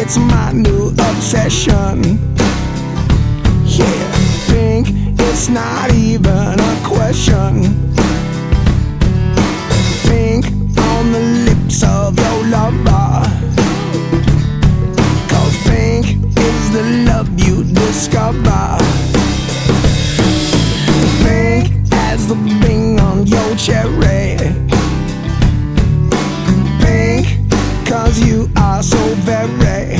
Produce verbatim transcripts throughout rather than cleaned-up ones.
it's my new obsession. Yeah, pink, it's not even a question. Pink on the lips of your lover, 'cause pink is the love you discover. Pink as the bing on your cherry. Pink, 'cause you are so very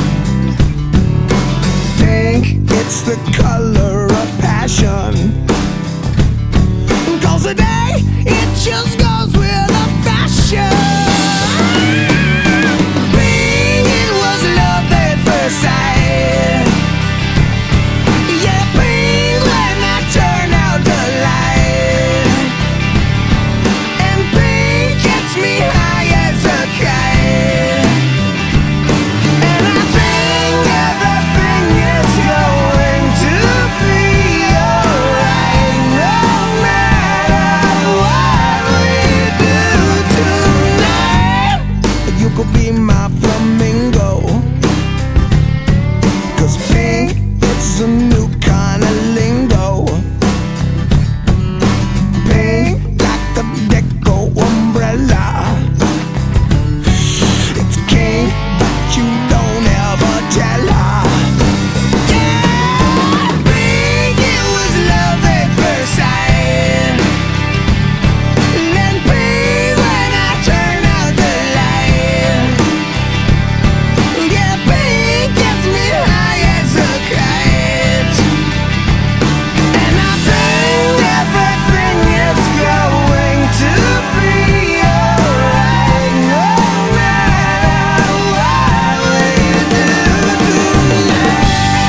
pink. It's the color of passion, 'cause today it just goes with the fashion. Pink, it was love at first sight. Yeah, pink when I turn out the light. And pink gets me high as a kite. And I think everything is going to be alright, no matter what we do tonight. You could be my flamingo, 'cause pink, it's a new kind of lingo. Pink like the deco umbrella. It's king, but you don't ever tell her. Yeah, pink, it was love at first sight. And pink when I turn out the light. Yeah, pink gets me high as a kite. And I think everything is going to be alright, no matter what we do tonight.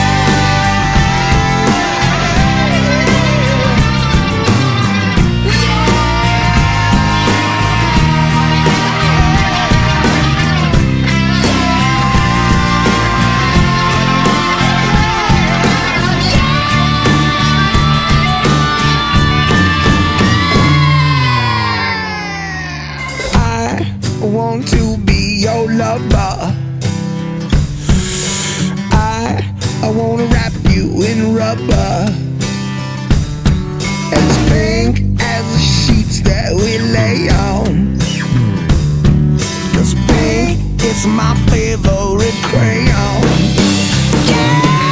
I want to be your lover. I I wanna wrap you in rubber, as pink as the sheets that we lay on. 'Cause pink is my favorite crayon. Yeah.